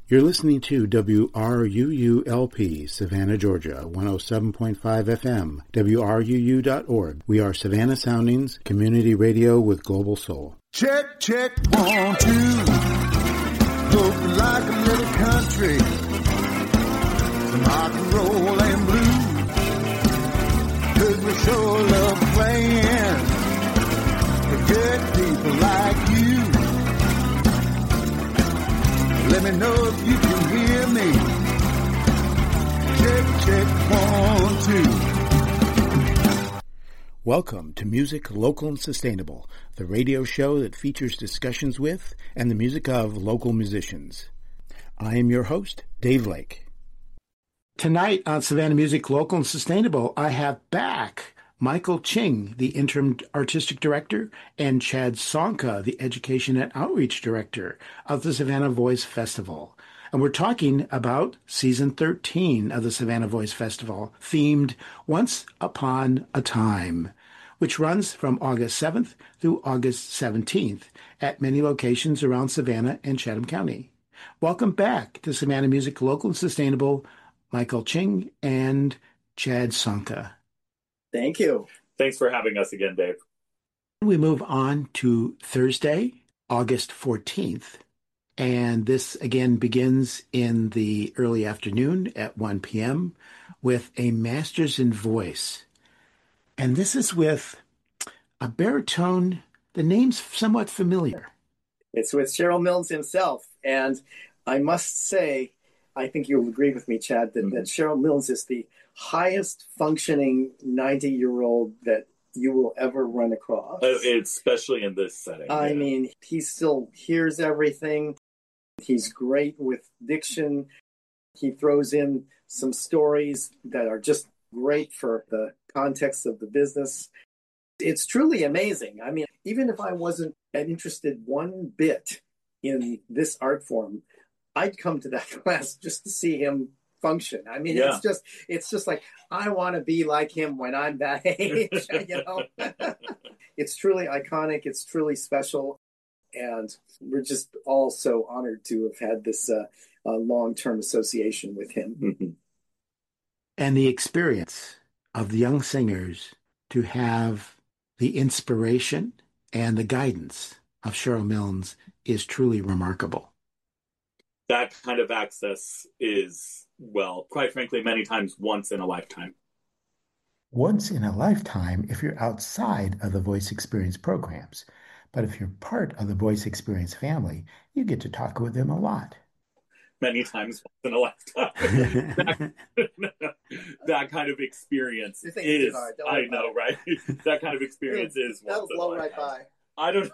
You're listening to WRUU-LP, Savannah, Georgia, 107.5 FM, WRUU.org. We are Savannah Soundings, community radio with global soul. Check, check, 1, 2. Look like a little country, rock and roll and blues. 'Cause we sure love playing for good people like you. Let me know if you can hear me. Check, check, 1, 2. Welcome to Music Local and Sustainable, the radio show that features discussions with and the music of local musicians. I am your host, Dave Lake. Tonight on Savannah Music Local and Sustainable, I have back Michael Ching, the Interim Artistic Director, and Chad Sonka, the Education and Outreach Director of the Savannah Voice Festival. And we're talking about Season 13 of the Savannah Voice Festival, themed Once Upon a Time, which runs from August 7th through August 17th at many locations around Savannah and Chatham County. Welcome back to Savannah Music Local and Sustainable, Michael Ching and Chad Sonka. Thank you. Thanks for having us again, Dave. We move on to Thursday, August 14th. And this again begins in the early afternoon at 1 p.m. with a Masters in Voice. And this is with a baritone. The name's somewhat familiar. It's with Cheryl Milnes himself. And I must say, I think you'll agree with me, Chad, that Cheryl Milnes is the highest functioning 90-year-old that you will ever run across. Especially in this setting. I mean, he still hears everything. He's great with diction. He throws in some stories that are just great for the context of the business. It's truly amazing. I mean, even if I wasn't interested one bit in this art form, I'd come to that class just to see him function. I mean, it's just like, I want to be like him when I'm that age, you know. It's truly iconic. It's truly special. And we're just all so honored to have had this long-term association with him. Mm-hmm. And the experience of the young singers to have the inspiration and the guidance of Cheryl Milnes is truly remarkable. That kind of access is, well, quite frankly, many times once in a lifetime. Once in a lifetime if you're outside of the Voice Experience programs. But if you're part of the Voice Experience family, you get to talk with them a lot. Many times once in a lifetime. that kind of experience is, I know, right? That kind of experience is once in a lifetime. Right by. I don't know.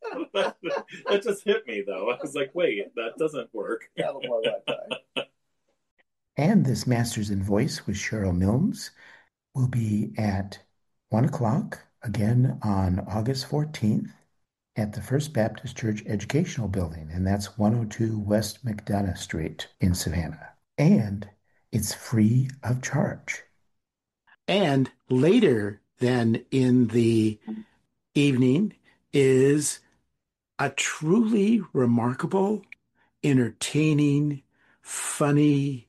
That just hit me, though. I was like, wait, that doesn't work. That'll blow right by. And this Masters in Voice with Cheryl Milnes will be at 1 o'clock, again on August 14th, at the First Baptist Church Educational Building, and that's 102 West McDonough Street in Savannah. And it's free of charge. And later then in the evening is a truly remarkable, entertaining, funny,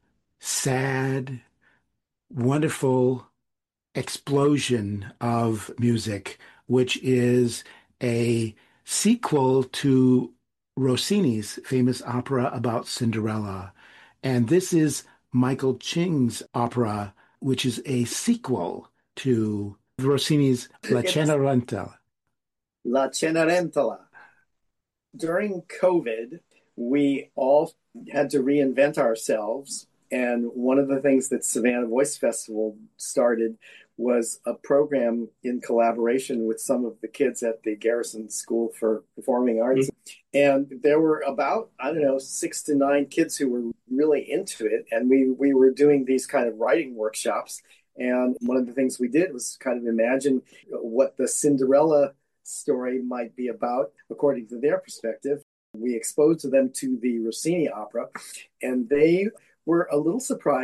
sad, wonderful explosion of music, which is a sequel to Rossini's famous opera about Cinderella. And this is Michael Ching's opera, which is a sequel to Rossini's La Cenerentola. La Cenerentola. During COVID, we all had to reinvent ourselves. And one of the things that Savannah Voice Festival started was a program in collaboration with some of the kids at the Garrison School for Performing Arts. And there were about, 6 to 9 kids who were really into it. And we were doing these kind of writing workshops. And one of the things we did was kind of imagine what the Cinderella story might be about, according to their perspective. We exposed them to the Rossini opera, and they were a little surprised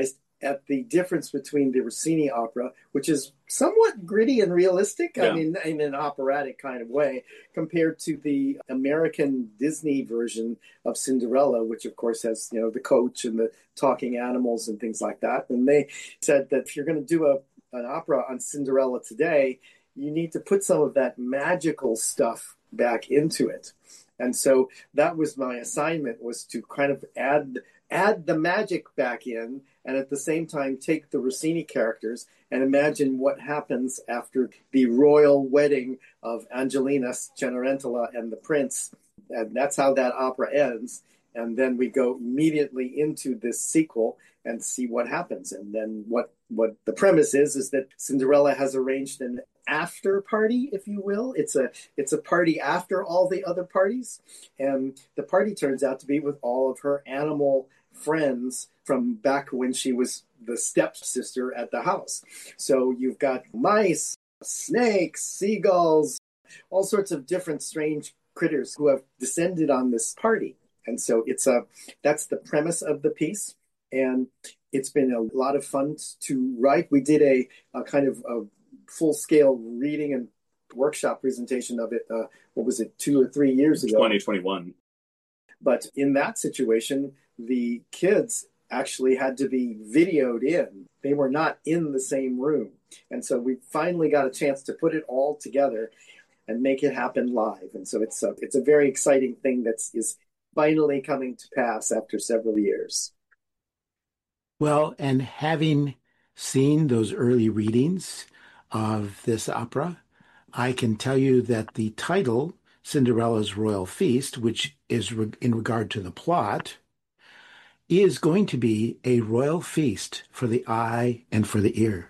at the difference between the Rossini opera, which is somewhat gritty and realistic, I mean, in an operatic kind of way, compared to the American Disney version of Cinderella, which of course has, the coach and the talking animals and things like that. And they said that if you're going to do an opera on Cinderella today, you need to put some of that magical stuff back into it. And so that was my assignment, was to kind of add the magic back in, and at the same time take the Rossini characters and imagine what happens after the royal wedding of Angelina Cenerentola and the prince. And that's how that opera ends. And then we go immediately into this sequel and see what happens. And then what the premise is that Cinderella has arranged an after party, if you will. It's a party after all the other parties. And the party turns out to be with all of her animal friends from back when she was the stepsister at the house. So you've got mice, snakes, seagulls, all sorts of different strange critters who have descended on this party. And so that's the premise of the piece. And it's been a lot of fun to write. We did a kind of a full-scale reading and workshop presentation of it, 2 or 3 years ago? 2021. But in that situation, the kids actually had to be videoed in. They were not in the same room. And so we finally got a chance to put it all together and make it happen live. And so it's a very exciting thing that is finally coming to pass after several years. Well, and having seen those early readings of this opera, I can tell you that the title, Cinderella's Royal Feast, which is in regard to the plot, is going to be a royal feast for the eye and for the ear.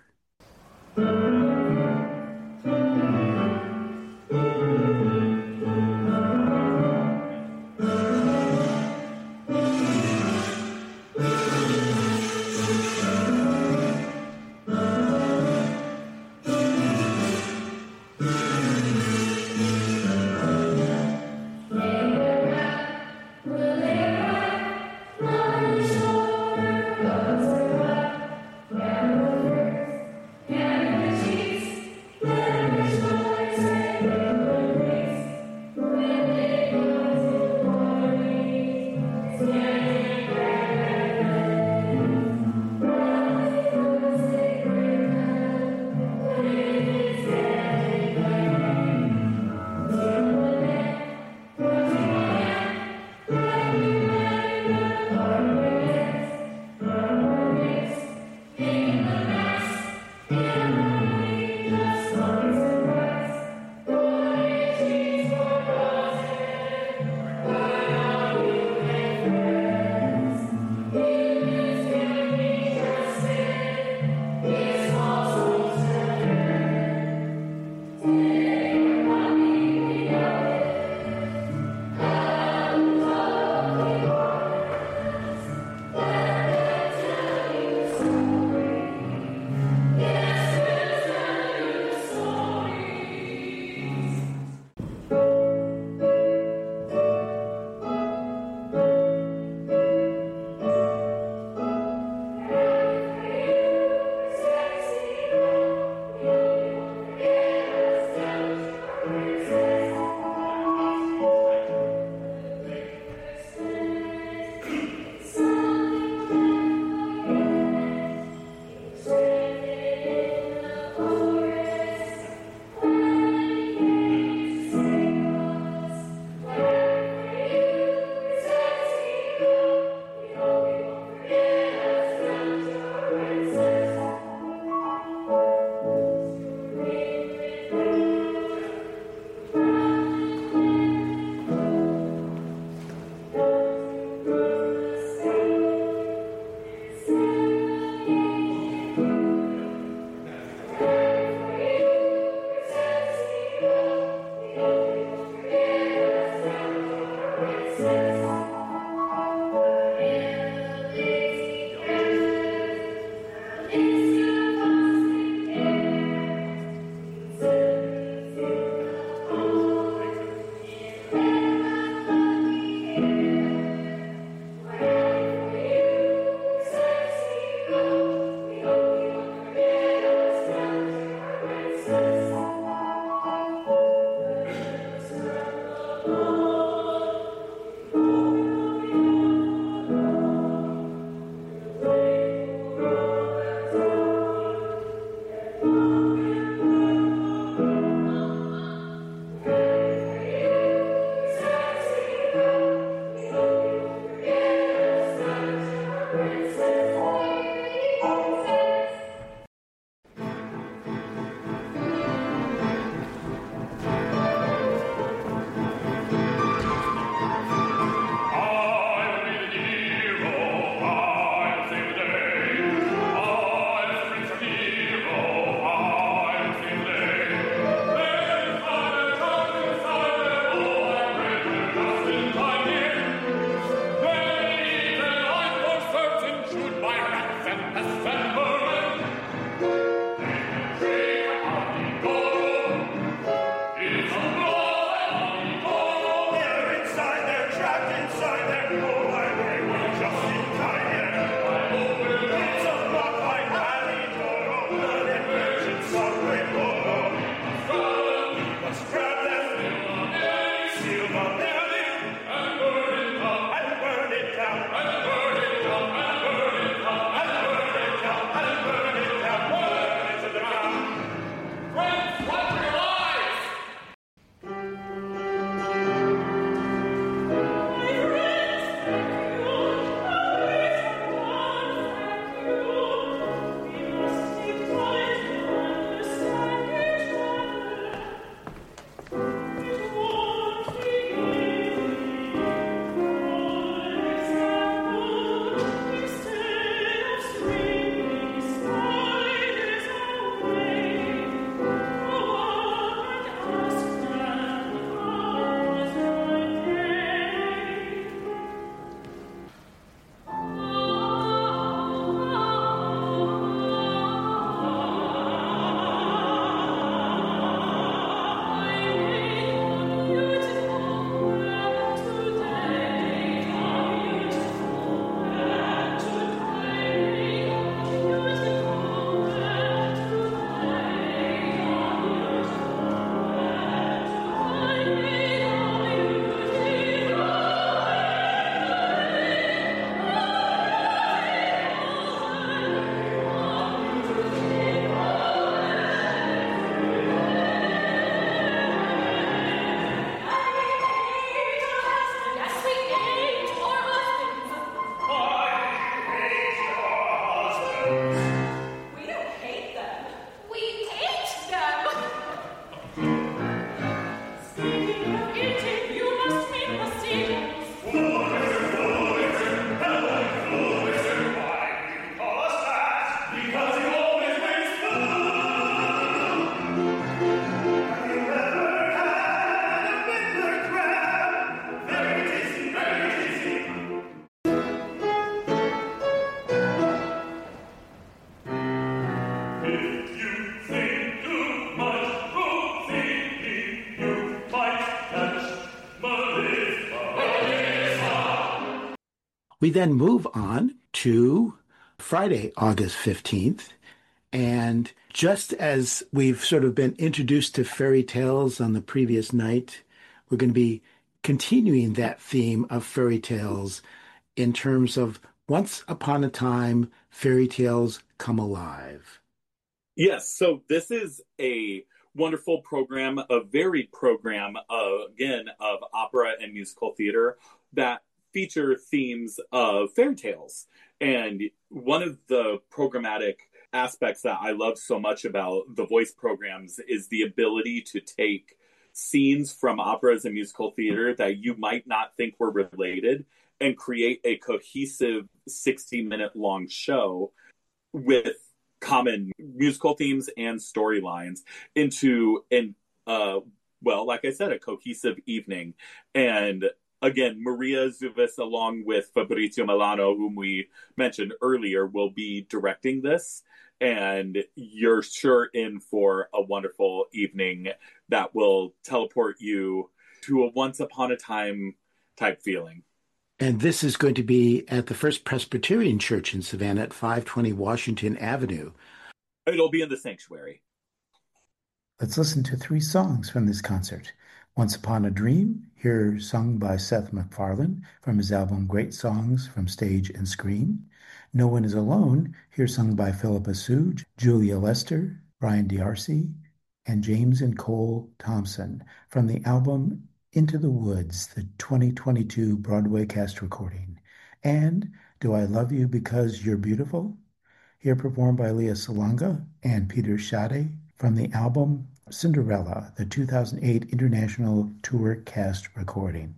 We then move on to Friday, August 15th. And just as we've sort of been introduced to fairy tales on the previous night, we're going to be continuing that theme of fairy tales in terms of once upon a time, fairy tales come alive. Yes, so this is a wonderful program, a varied program, again, of opera and musical theater that feature themes of fairy tales. And one of the programmatic aspects that I love so much about the voice programs is the ability to take scenes from operas and musical theater that you might not think were related and create a cohesive 60-minute long show with common musical themes and storylines into like I said, a cohesive evening. And again, Maria Zuvis, along with Fabrizio Milano, whom we mentioned earlier, will be directing this. And you're sure in for a wonderful evening that will teleport you to a once upon a time type feeling. And this is going to be at the First Presbyterian Church in Savannah at 520 Washington Avenue. It'll be in the sanctuary. Let's listen to 3 songs from this concert. Once Upon a Dream, here sung by Seth MacFarlane from his album Great Songs from Stage and Screen. No One Is Alone, here sung by Philippa Soo, Julia Lester, Brian D'Arcy, and James and Cole Thompson from the album Into the Woods, the 2022 Broadway cast recording. And Do I Love You Because You're Beautiful, here performed by Leah Salonga and Peter Schade from the album Cinderella, the 2008 International Tour cast recording.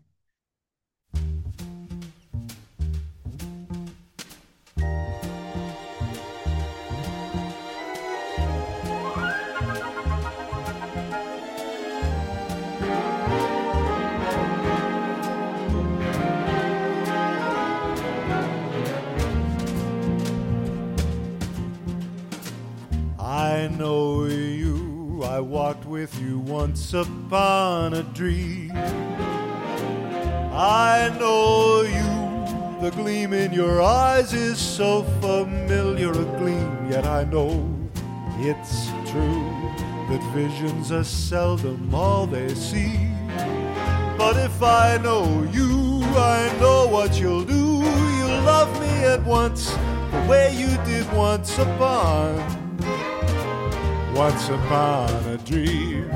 I know you, I walked with you once upon a dream. I know you, the gleam in your eyes is so familiar a gleam, yet I know it's true that visions are seldom all they see. But if I know you, I know what you'll do. You'll love me at once, the way you did once upon a dream.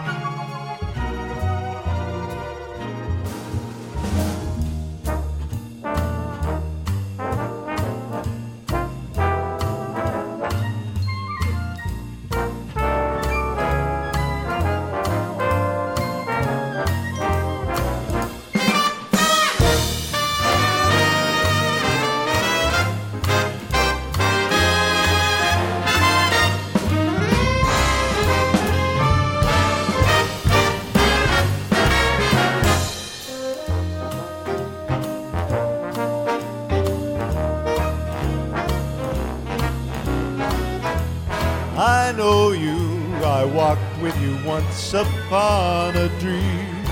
I know you, I walked with you once upon a dream.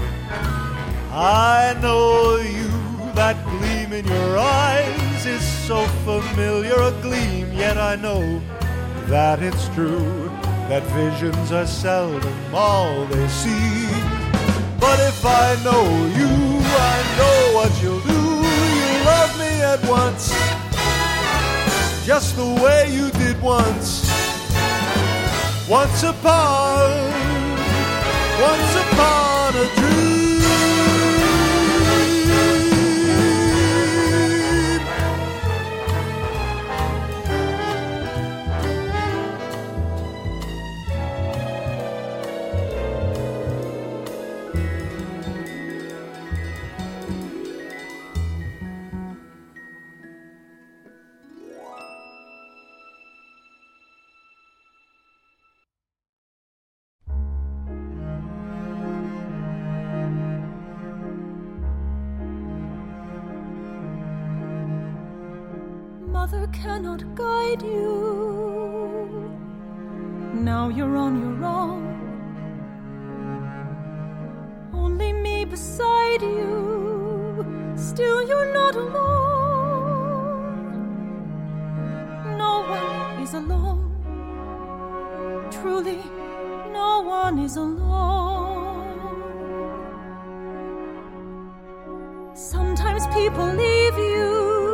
I know you, that gleam in your eyes is so familiar a gleam, yet I know that it's true, that visions are seldom all they seem. But if I know you, I know what you'll do. You love me at once, just the way you did once upon a dream. Mother cannot guide you. Now you're on your own. Only me beside you. Still you're not alone. is alone. Truly, no one is alone. Sometimes people leave you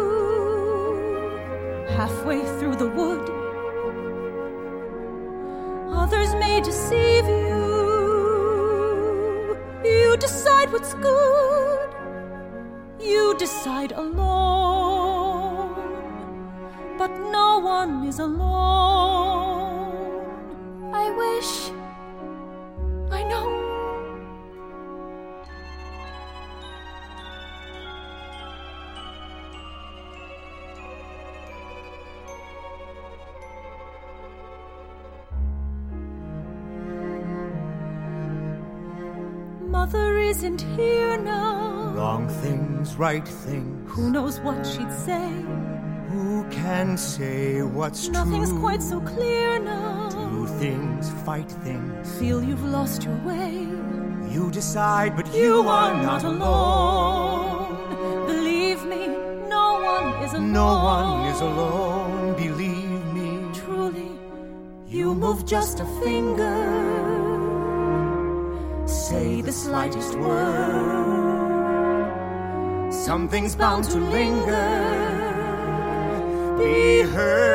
halfway through the wood. Others may deceive you. You decide what's good. You decide alone. But no one is alone. I wish I know. Mother isn't here now. Wrong things, right things. Who knows what she'd say? Who can say what's Nothing's true? quite so clear now. Do things, fight things. Feel you've lost your way. You decide, but You are not alone. Believe me, no one is alone. No one is alone, believe me. Truly, you move just a finger. Say the slightest word. Something's bound to linger. Be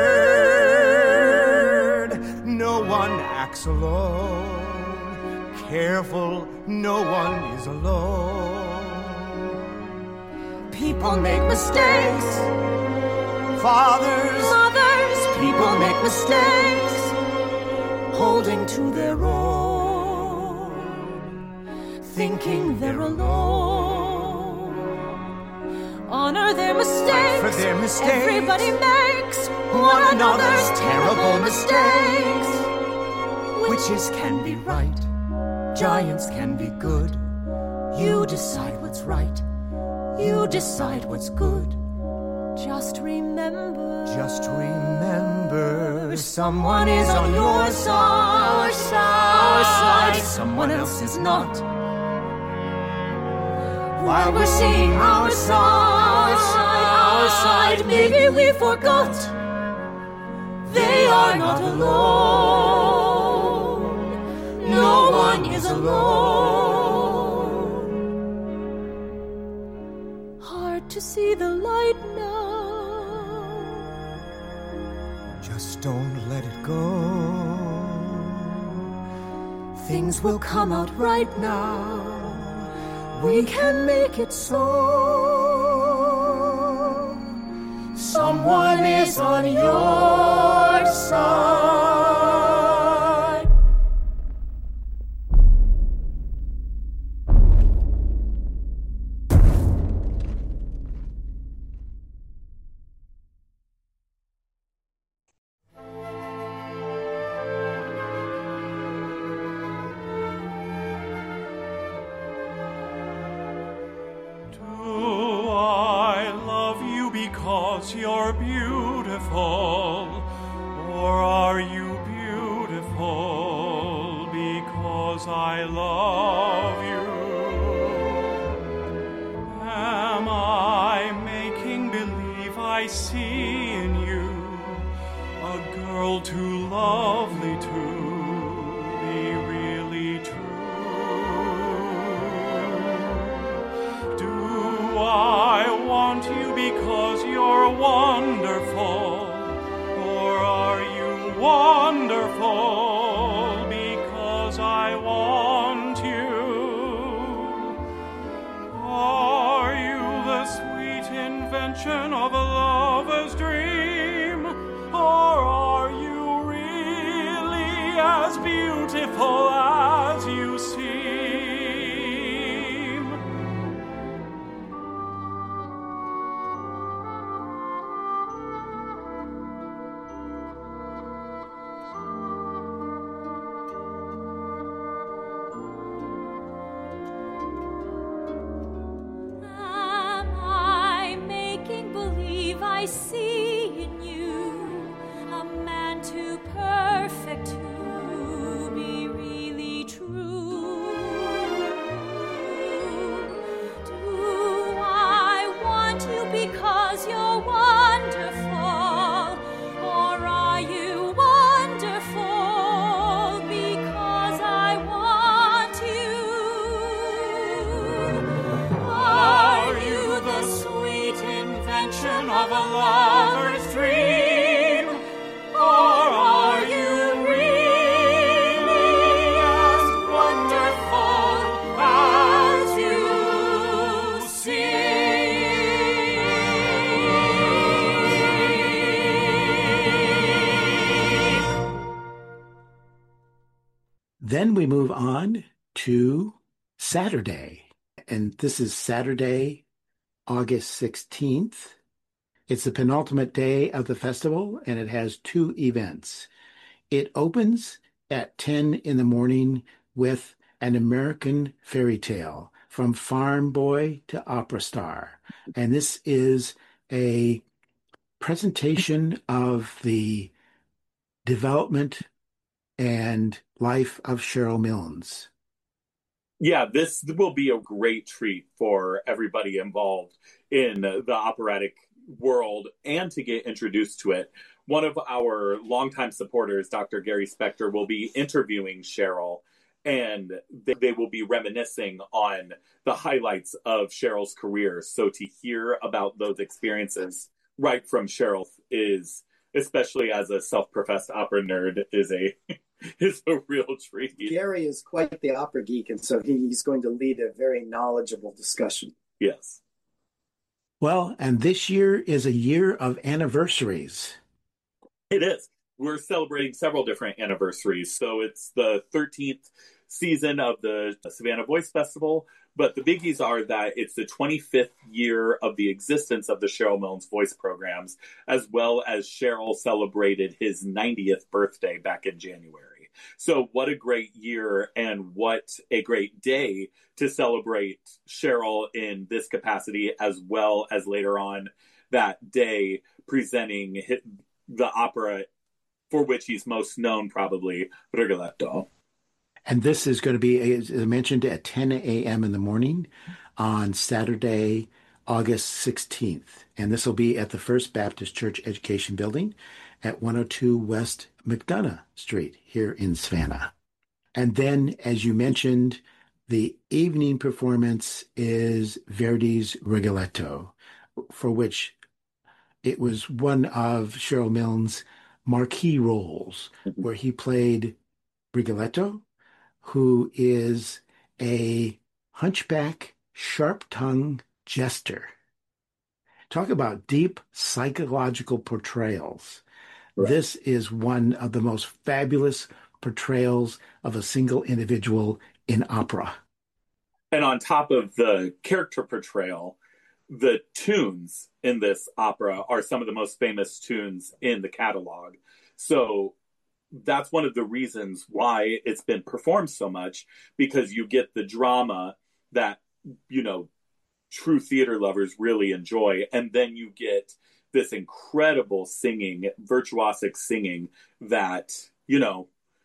heard. No one acts alone. Careful, no one is alone. People make mistakes. Fathers, Mothers, people make mistakes. holding to their own, thinking they're alone. Honor their mistakes. For their mistakes. Everybody makes one another's terrible mistakes. Witches can be right. Giants can be good. You decide what's right. You decide what's good. Just remember. Just remember, someone is on your side. Our side. Someone else is not. While we're seeing our side, maybe we forgot. They are not alone. No one is alone. Hard to see the light now. Just don't let it go. Things will come out right now. We can make it so. Someone is on your side. Because you're beautiful, or are you beautiful because I love you? Am I making believe I see in you a girl too lovely to be really true? Do I want you because you're wonderful, or are you wonderful because I want you? Are you the sweet invention of a lover's dream, or are you really as beautiful as you seem? I see in you a man too perfect to be really true. Do I want you because you're wonderful, or are you lover's dream, or are you really as wonderful as you seem? Then we move on to Saturday, and this is Saturday, August 16th. It's the penultimate day of the festival, and it has two events. It opens at 10 in the morning with An American Fairy Tale, From Farm Boy to Opera Star. And this is a presentation of the development and life of Cheryl Milnes. Yeah, this will be a great treat for everybody involved in the operatic world and to get introduced to it. One of our longtime supporters, Dr. Gary Spector, will be interviewing Cheryl, and they will be reminiscing on the highlights of Cheryl's career. So to hear about those experiences right from Cheryl is, especially as a self-professed opera nerd, is a real treat. Gary is quite the opera geek, and so he's going to lead a very knowledgeable discussion. Yes. Well, and this year is a year of anniversaries. It is. We're celebrating several different anniversaries. So it's the 13th season of the Savannah Voice Festival, but the biggies are that it's the 25th year of the existence of the Cheryl Milnes voice programs, as well as Cheryl celebrated his 90th birthday back in January. So what a great year and what a great day to celebrate Cheryl in this capacity, as well as later on that day presenting the opera for which he's most known, probably, Rigoletto. And this is going to be, as I mentioned, at 10 a.m. in the morning on Saturday, August 16th. And this will be at the First Baptist Church Education Building at 102 West McDonough Street here in Savannah. And then, as you mentioned, the evening performance is Verdi's Rigoletto, for which it was one of Cheryl Milnes' marquee roles, where he played Rigoletto, who is a hunchback, sharp-tongued jester. Talk about deep psychological portrayals. Right. This is one of the most fabulous portrayals of a single individual in opera. And on top of the character portrayal, the tunes in this opera are some of the most famous tunes in the catalog. So that's one of the reasons why it's been performed so much, because you get the drama that, you know, true theater lovers really enjoy. And then you get this incredible singing, virtuosic singing that, you know,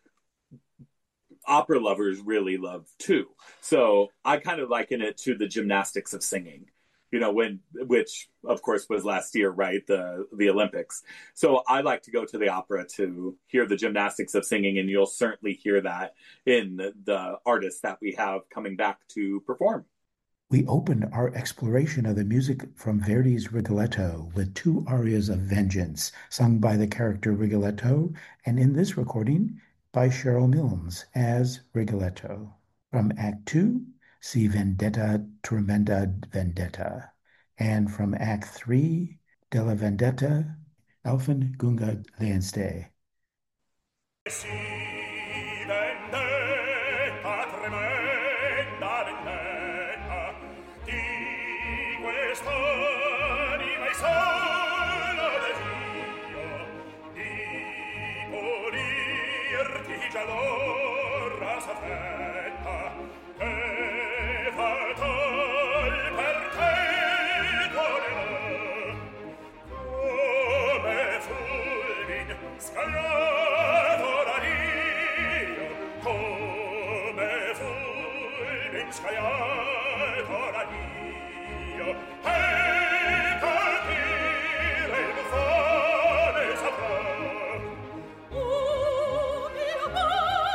opera lovers really love too. So I kind of liken it to the gymnastics of singing, you know, which of course was last year, right? The Olympics. So I like to go to the opera to hear the gymnastics of singing, and you'll certainly hear that in the artists that we have coming back to perform. We open our exploration of the music from Verdi's Rigoletto with two arias of vengeance sung by the character Rigoletto, and in this recording by Cheryl Milnes as Rigoletto. From Act 2, see Vendetta Tremenda Vendetta, and from Act 3, Della Vendetta, Elfin Gunga Leonste. Oh,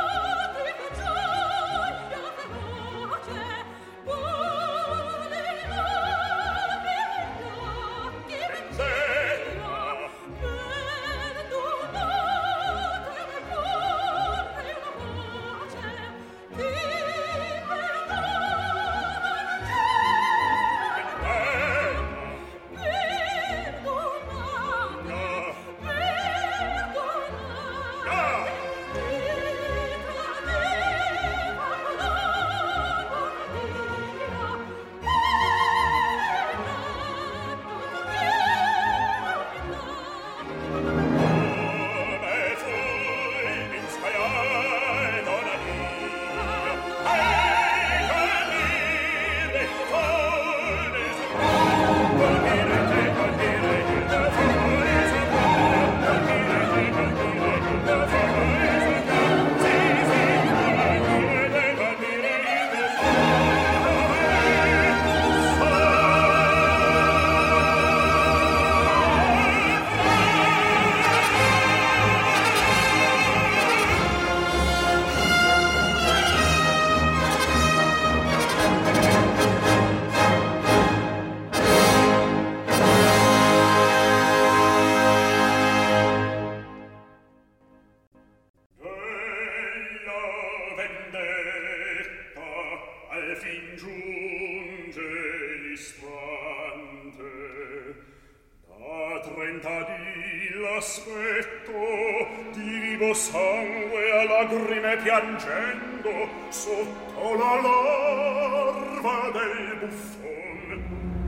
30 di l'aspetto di vivo sangue a lagrime piangendo sotto la larva del buffon.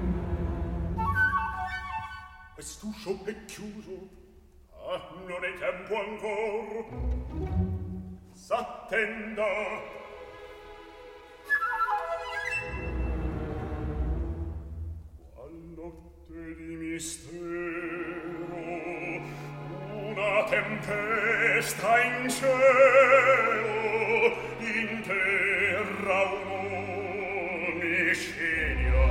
Quest'uscio è chiuso, non è tempo ancor, s'attenda. Di mistero, una tempesta in cielo, in terra un'omicidia.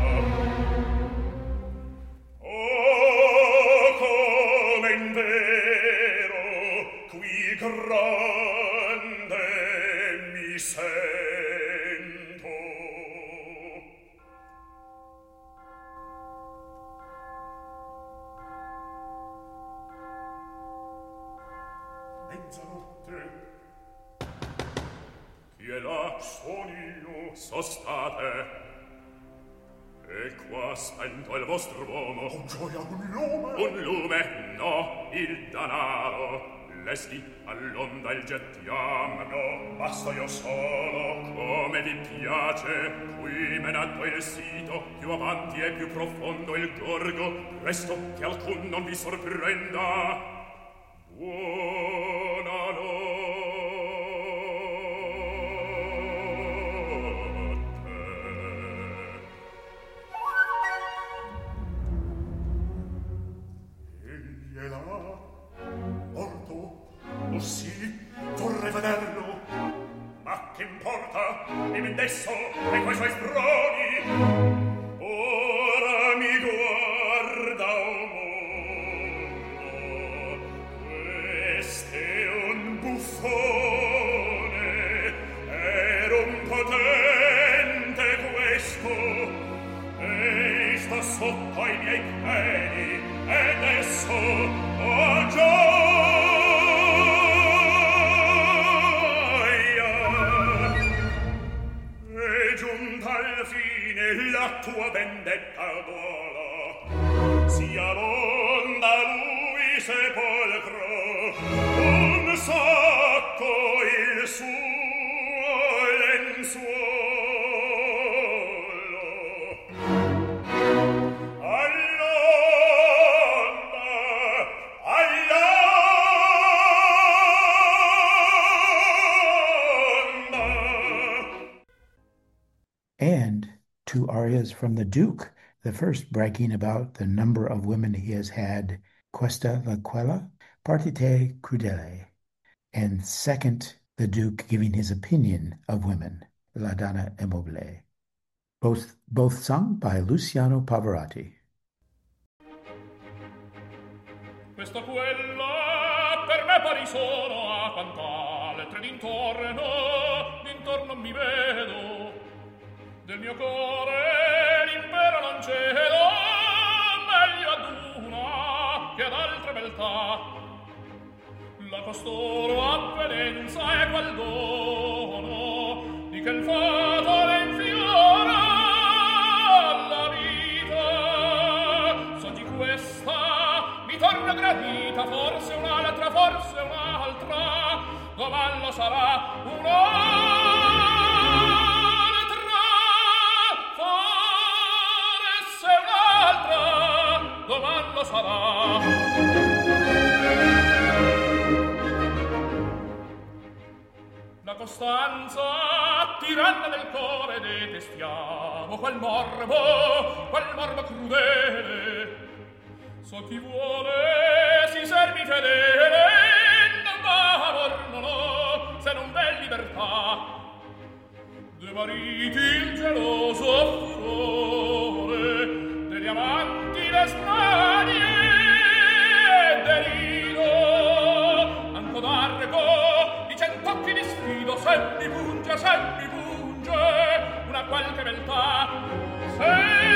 Oh, come in vero qui grande mi sento. Chi è là? Son io, sostate. E qua spento il vostro uomo. Un gioia, un lume. Un lume, no, il danaro. Lesti all'onda il gettiam. No, basta io solo. Come vi piace, qui menato il sito, più avanti e più profondo il gorgo, presto che alcun non vi sorprenda. Buona notte. Egli è là, morto? Oh sì, vorrei vederlo. Ma che importa? Dimmi adesso e quei suoi sproni. Ora mi guarda un mondo. Questo è un buffone. Era un potente questo. E sta sotto ai miei piedi. Ed adesso ho gioia. È giunta al fine la tua vendetta gola. Sia l'onda lui sepolcro, un sacco il suo lenzuolo. All'onda, all'onda. And two arias from the Duke, the first bragging about the number of women he has had, Questa la quella, partite crudele, and second, the Duke giving his opinion of women, La Donna Immobile. Both sung by Luciano Pavarotti. Questa quella per me pari sono a quant'altre d'intorno mi vedo. Del mio cuore l'impero non cedo, meglio ad una che ad altre beltà. La costoro avvenenza e qual dono di che il fato le infiora alla vita. So di questa mi torna gradita, forse un'altra, doman lo sarà un'altra. Doman lo sarà. La costanza tiranna del cuore detestiamo, quel morbo crudele. So chi vuole si servi fedele, non va amor non ho, se non v'è libertà. De mariti il geloso furore, degli amanti le smanie derido, anco d'arrego di cent'occhi di sfido, se mi punge una qualche beltà, se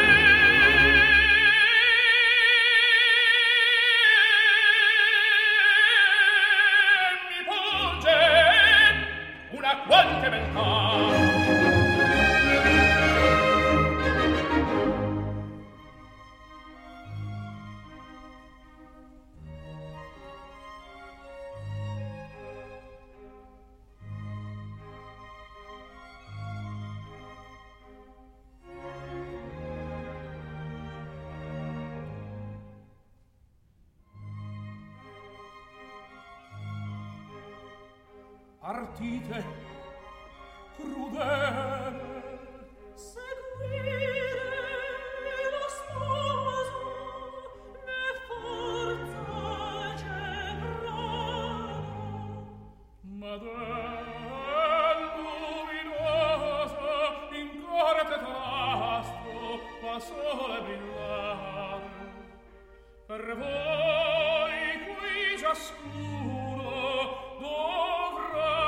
mi punge una qualche beltà. partite crudele seguire lo sposo ne forza cebrano ma del luminoso in corte tasto fa sole brillare per voi qui ciascuno dovrà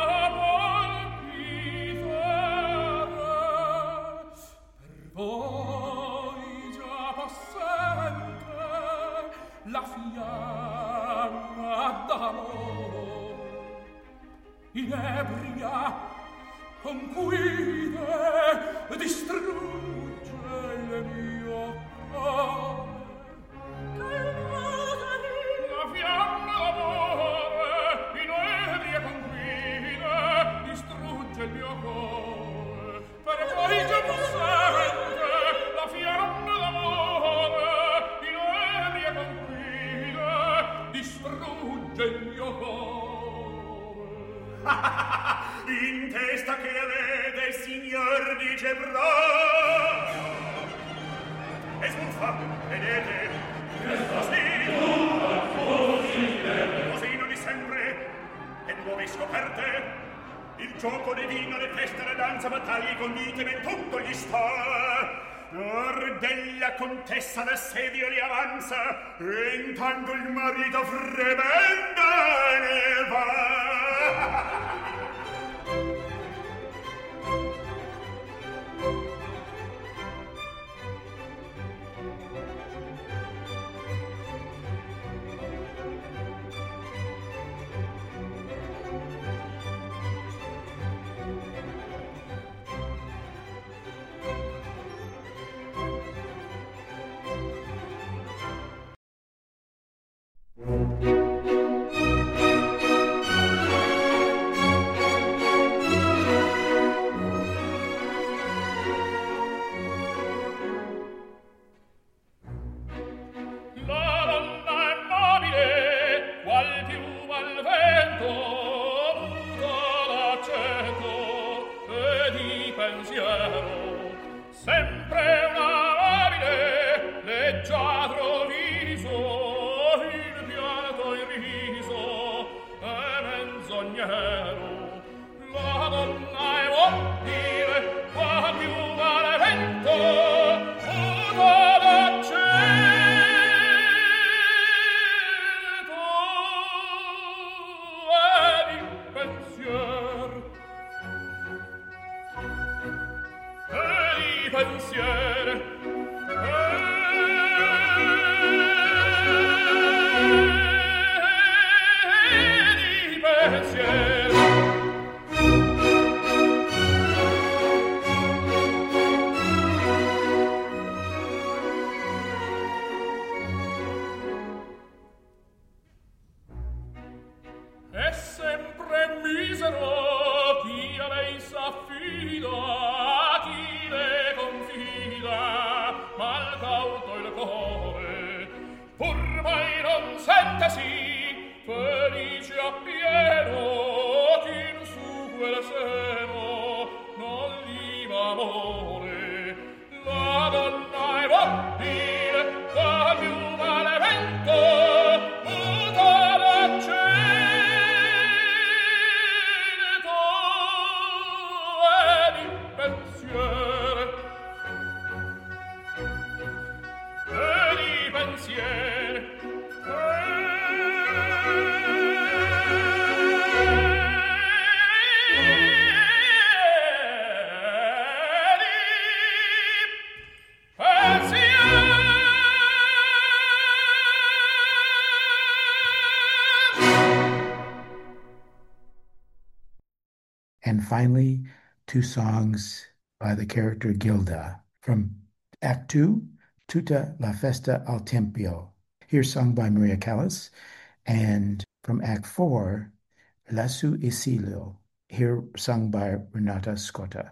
palpitare per voi già possente la fiamma d'amore inebria con guide distrugge il mio cuore la fiamma d'amore inebria con guide distrugge il mio cuore per voi già possente la fiamma d'amore inebria con guide distrugge il mio cuore in testa che avete il signor di Cebrano e sbuffa, vedete così non è sempre e nuove scoperte il gioco le vino, le feste, le danze, battaglie, condite ben tutto gli sta or della contessa l'assedio li avanza e intanto il marito fremenda ne va And finally, two songs by the character Gilda from Act 2, Tutta la festa al tempio, here sung by Maria Callas, and from Act 4, Lassù Esilio, here sung by Renata Scotta.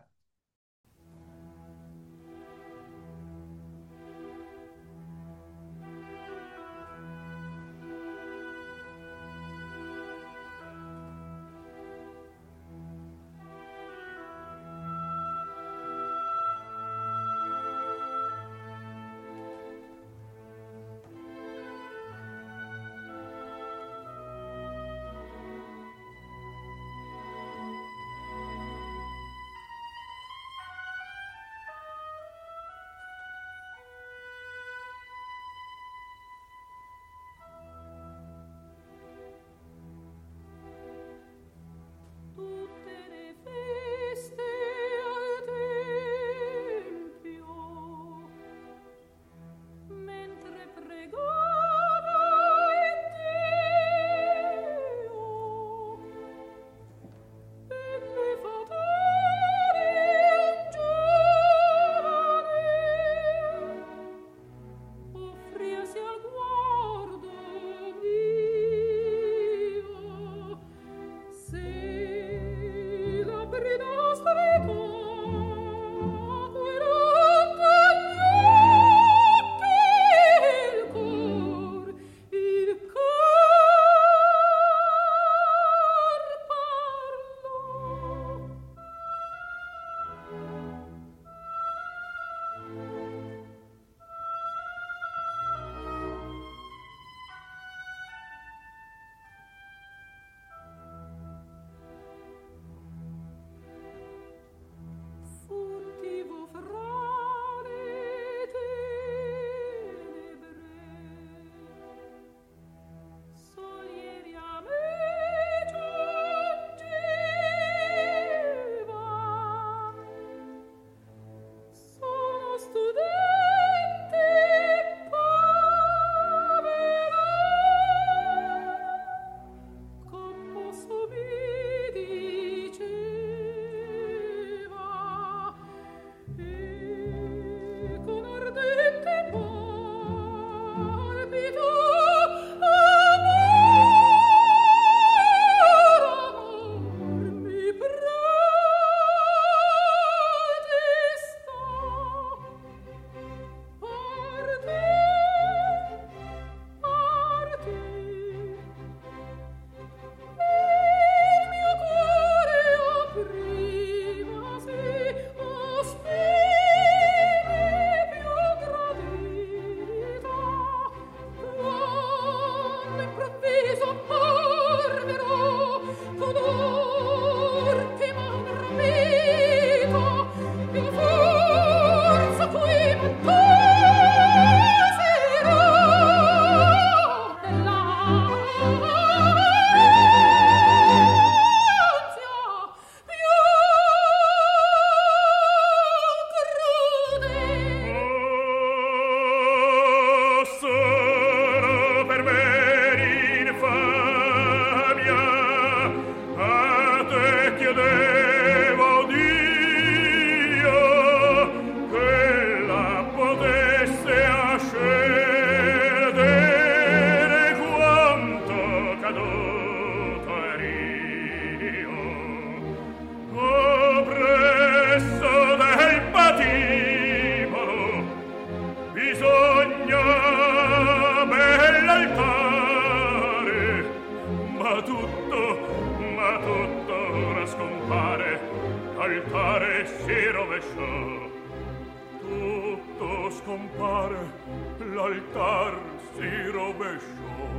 si rovesciò. Tutto scompare, l'altar si rovesciò.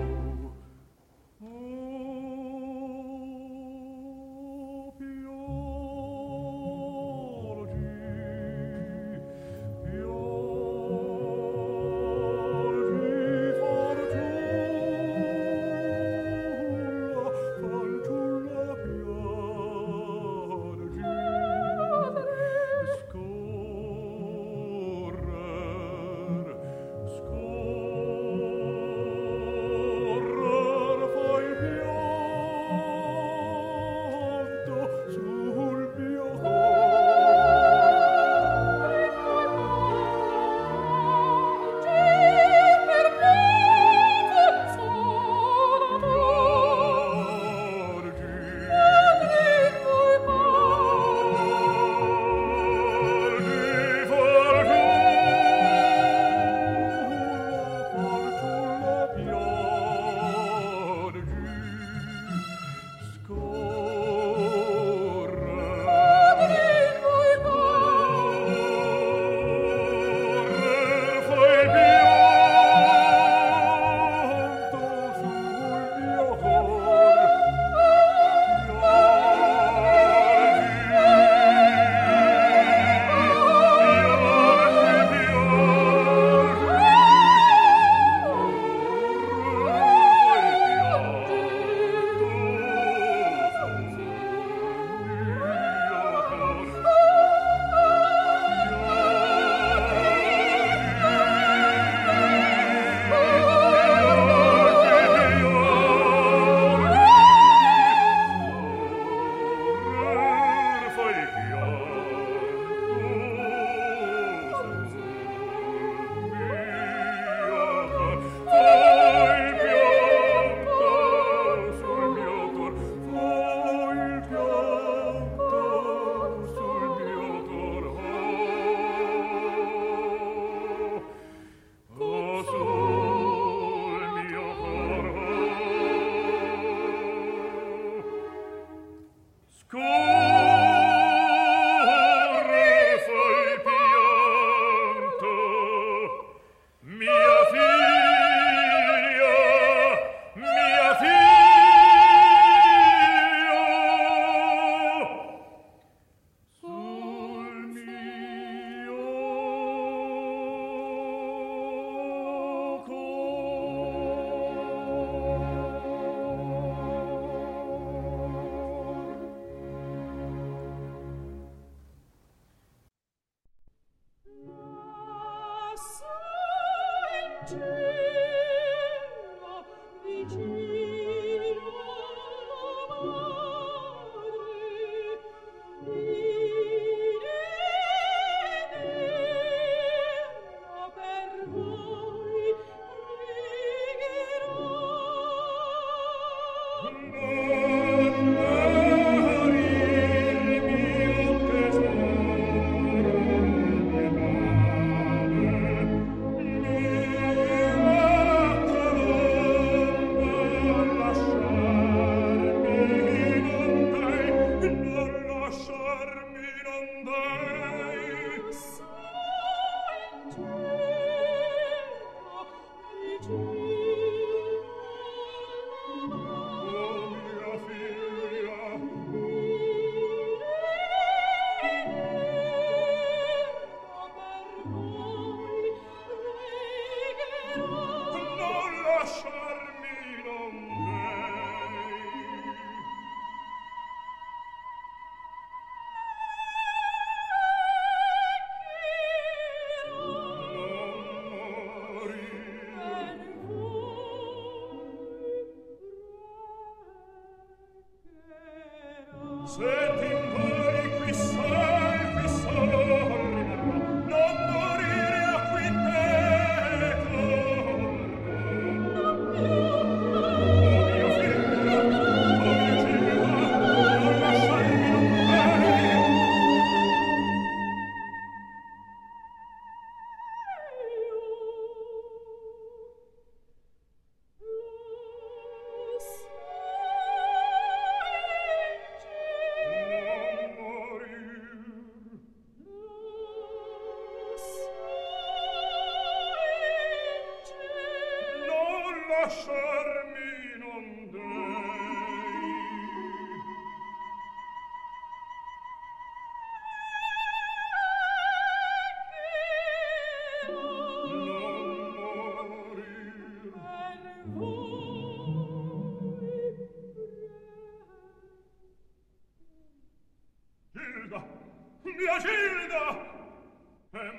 mia Gilda è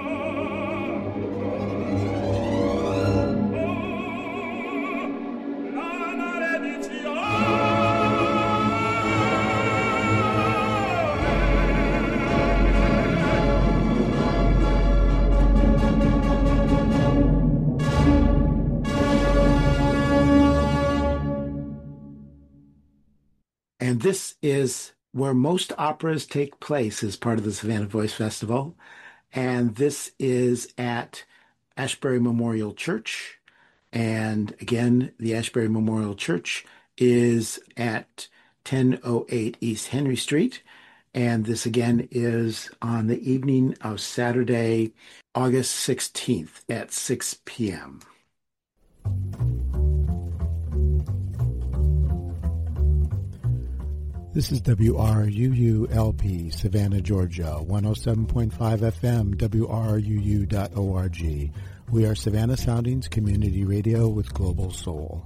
la maledizione. And this is where most operas take place as part of the Savannah Voice Festival. And this is at Ashbury Memorial Church. And again, the Ashbury Memorial Church is at 1008 East Henry Street. And this again is on the evening of Saturday, August 16th at 6 p.m. This is WRUU-LP, Savannah, Georgia, 107.5 FM, WRUU.org. We are Savannah Soundings Community Radio with Global Soul.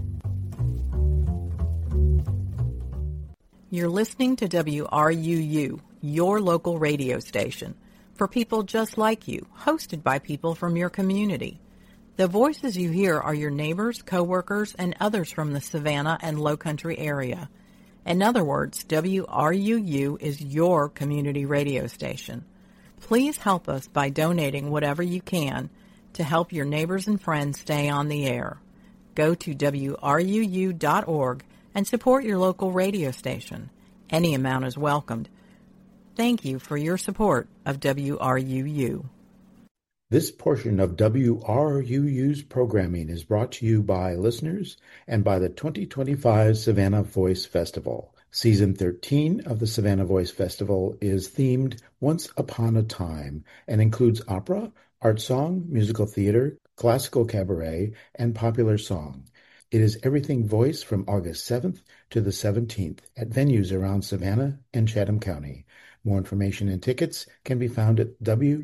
You're listening to WRUU, your local radio station, for people just like you, hosted by people from your community. The voices you hear are your neighbors, coworkers, and others from the Savannah and Lowcountry area. In other words, WRUU is your community radio station. Please help us by donating whatever you can to help your neighbors and friends stay on the air. Go to WRUU.org and support your local radio station. Any amount is welcomed. Thank you for your support of WRUU. This portion of WRUU's programming is brought to you by listeners and by the 2025 Savannah Voice Festival. Season 13 of the Savannah Voice Festival is themed Once Upon a Time and includes opera, art song, musical theater, classical cabaret, and popular song. It is everything voice from August 7th to the 17th at venues around Savannah and Chatham County. More information and tickets can be found at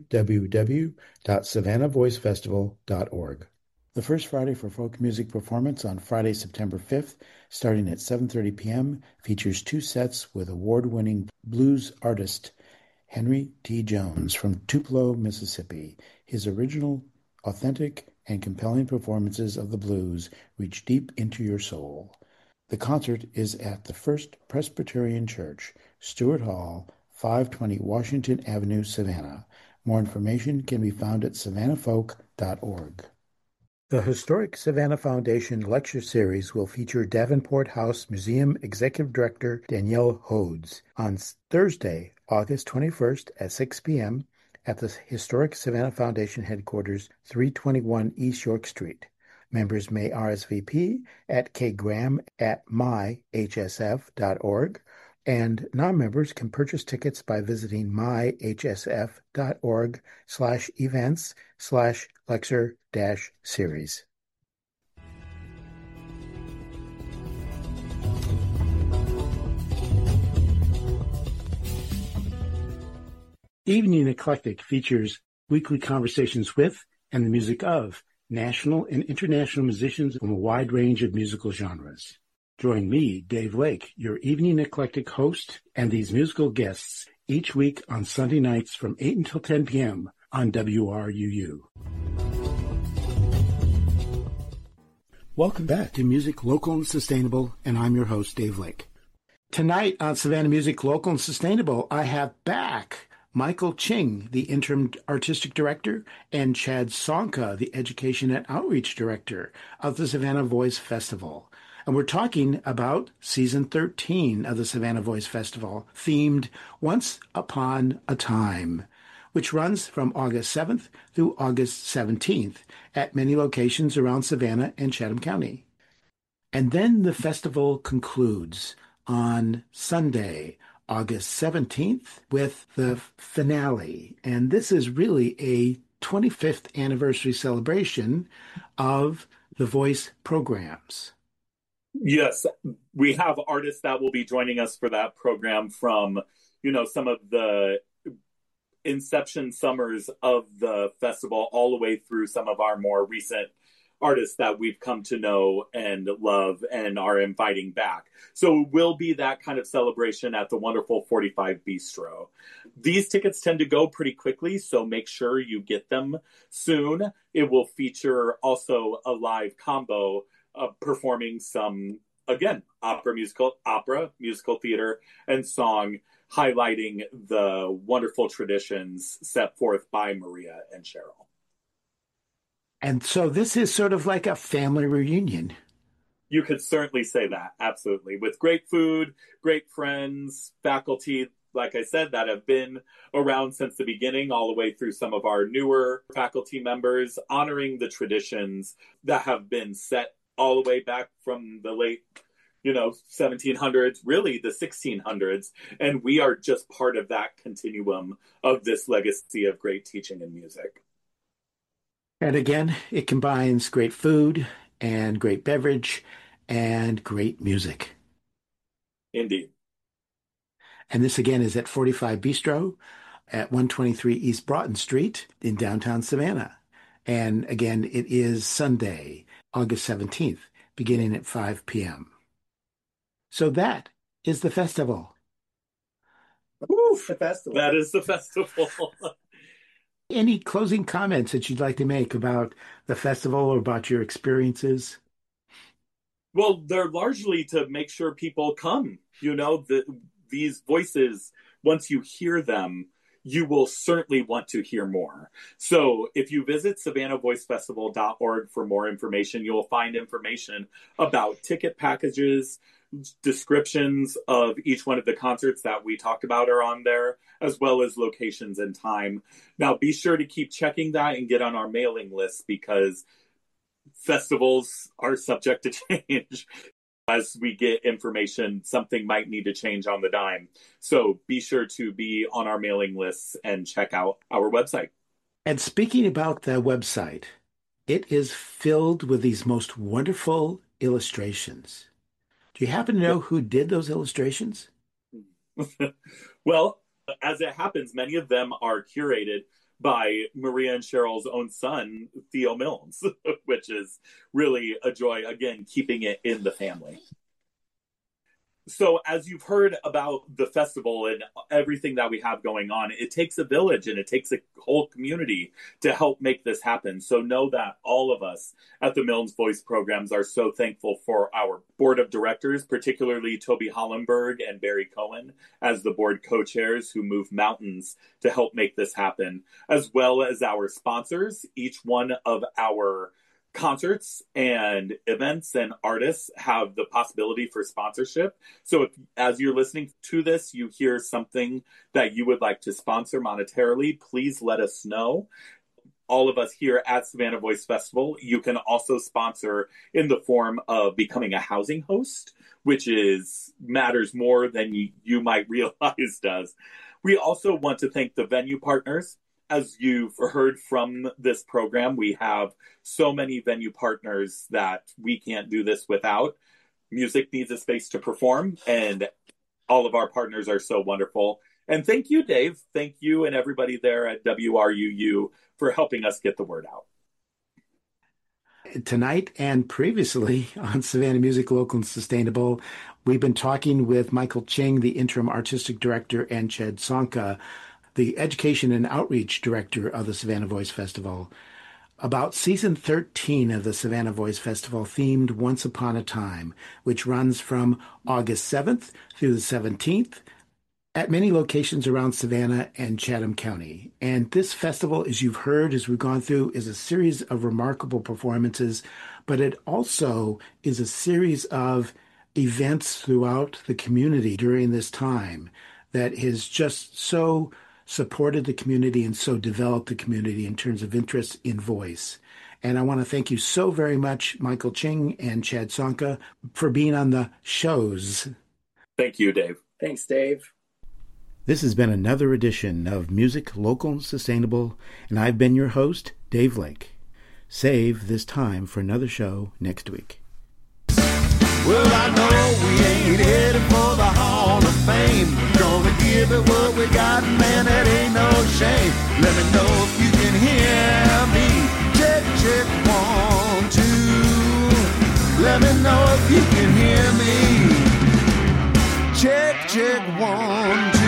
www.savannahvoicefestival.org. The first Friday for folk music performance on Friday, September 5th, starting at 7:30 p.m., features two sets with award-winning blues artist Henry T. Jones from Tupelo, Mississippi. His original, authentic, and compelling performances of the blues reach deep into your soul. The concert is at the First Presbyterian Church, Stewart Hall, 520 Washington Avenue, Savannah. More information can be found at savannahfolk.org. The Historic Savannah Foundation Lecture Series will feature Davenport House Museum Executive Director Danielle Hodes on Thursday, August 21st at 6 p.m. at the Historic Savannah Foundation Headquarters, 321 East York Street. Members may RSVP at kgraham@myhsf.org, and non-members can purchase tickets by visiting myhsf.org/events/lecture-series. Evening Eclectic features weekly conversations with and the music of national and international musicians from a wide range of musical genres. Join me, Dave Lake, your Evening Eclectic host, and these musical guests each week on Sunday nights from 8 until 10 p.m. on WRUU. Welcome back to Music Local and Sustainable, and I'm your host, Dave Lake. Tonight on Savannah Music Local and Sustainable, I have back Michael Ching, the Interim Artistic Director, and Chad Sonka, the Education and Outreach Director of the Savannah Voice Festival. And we're talking about Season 13 of the Savannah Voice Festival, themed Once Upon a Time, which runs from August 7th through August 17th at many locations around Savannah and Chatham County. And then the festival concludes on Sunday, August 17th, with the finale. And this is really a 25th anniversary celebration of the voice programs. Yes, we have artists that will be joining us for that program from, some of the inception summers of the festival all the way through some of our more recent artists that we've come to know and love and are inviting back. So it will be that kind of celebration at the wonderful 45 Bistro. These tickets tend to go pretty quickly, so make sure you get them soon. It will feature also a live combo performing some, again, opera, musical theater, and song, highlighting the wonderful traditions set forth by Maria and Cheryl. And so this is sort of like a family reunion. You could certainly say that, absolutely. With great food, great friends, faculty, like I said, that have been around since the beginning, all the way through some of our newer faculty members, honoring the traditions that have been set all the way back from the late 1700s, really the 1600s. And we are just part of that continuum of this legacy of great teaching and music. And again, it combines great food and great beverage and great music. Indeed. And this again is at 45 Bistro at 123 East Broughton Street in downtown Savannah. And again, it is Sunday, August 17th, beginning at 5 p.m. So that is the festival. Oof, the festival. That is the festival. Any closing comments that you'd like to make about the festival or about your experiences? Well, they're largely to make sure people come. These voices, once you hear them, you will certainly want to hear more. So if you visit SavannahVoiceFestival.org for more information, you'll find information about ticket packages, descriptions of each one of the concerts that we talked about are on there, as well as locations and time. Now, be sure to keep checking that and get on our mailing list, because festivals are subject to change. As we get information, something might need to change on the dime. So be sure to be on our mailing lists and check out our website. And speaking about the website, it is filled with these most wonderful illustrations. Do you happen to know who did those illustrations? Well, as it happens, many of them are curated by Maria and Cheryl's own son, Theo Milnes, which is really a joy, again, keeping it in the family. So as you've heard about the festival and everything that we have going on, it takes a village and it takes a whole community to help make this happen. So know that all of us at the Milnes Voice programs are so thankful for our board of directors, particularly Toby Hollenberg and Barry Cohen as the board co-chairs who move mountains to help make this happen, as well as our sponsors. Each one of our concerts and events and artists have the possibility for sponsorship. So if, as you're listening to this, you hear something that you would like to sponsor monetarily, please let us know. All of us here at Savannah Voice Festival, you can also sponsor in the form of becoming a housing host, which matters more than you might realize does. We also want to thank the venue partners. As you've heard from this program, we have so many venue partners that we can't do this without. Music needs a space to perform, and all of our partners are so wonderful. And thank you, Dave. Thank you and everybody there at WRUU for helping us get the word out. Tonight and previously on Savannah Music Local and Sustainable, we've been talking with Michael Ching, the interim artistic director, and Chad Sonka, the Education and Outreach Director of the Savannah Voice Festival, about Season 13 of the Savannah Voice Festival, themed Once Upon a Time, which runs from August 7th through the 17th at many locations around Savannah and Chatham County. And this festival, as you've heard, as we've gone through, is a series of remarkable performances, but it also is a series of events throughout the community during this time that is just so supported the community and so developed the community in terms of interest in voice. And I want to thank you so very much, Michael Ching and Chad Sonka, for being on the shows. Thank you, Dave. Thanks, Dave. This has been another edition of Music Local and Sustainable, and I've been your host, Dave Lake. Save this time for another show next week. Well, I know we ain't headed for the Hall of Fame. Gonna give it what we got, man, that ain't no shame. Let me know if you can hear me. Check, check, 1, 2. Let me know if you can hear me. Check, check, 1, 2.